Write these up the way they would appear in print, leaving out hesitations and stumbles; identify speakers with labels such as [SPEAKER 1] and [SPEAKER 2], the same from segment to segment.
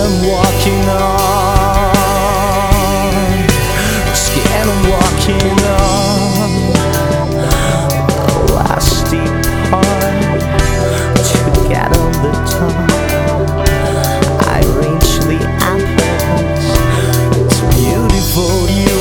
[SPEAKER 1] I'm walking on, scared I'm walking on the last steep part to get on the top. I reach the apex. It's beautiful you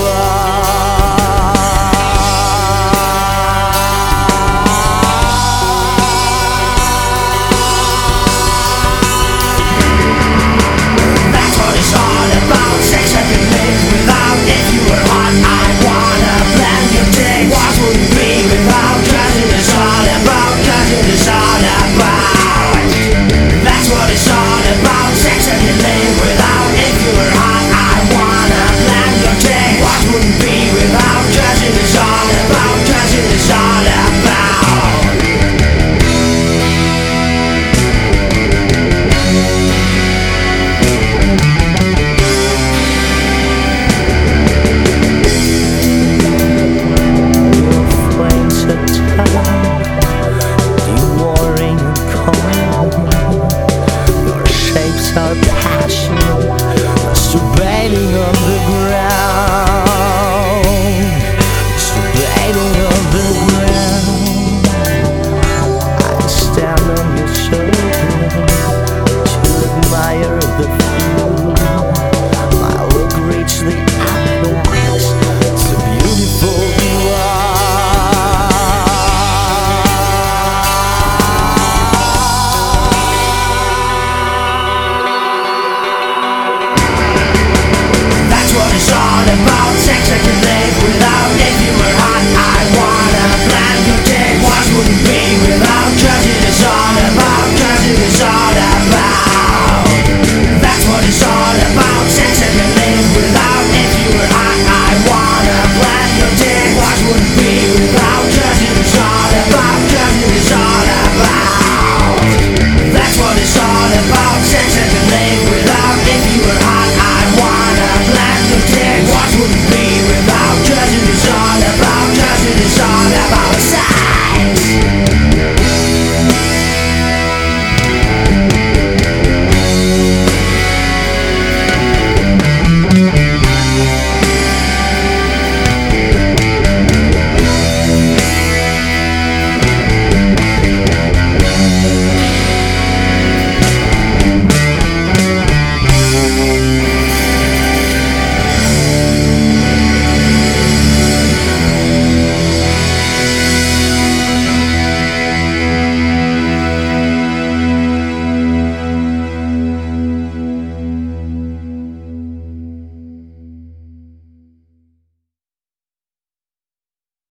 [SPEAKER 1] are passion, masturbating on the ground, masturbating on the ground. I stand on your shoulder to admire the view. My look reach the apex. So beautiful you
[SPEAKER 2] about sex I can live without. If you were hot, I wanna plan your day. What wouldn't be without? 'Cause it is all about, 'cause it is all about.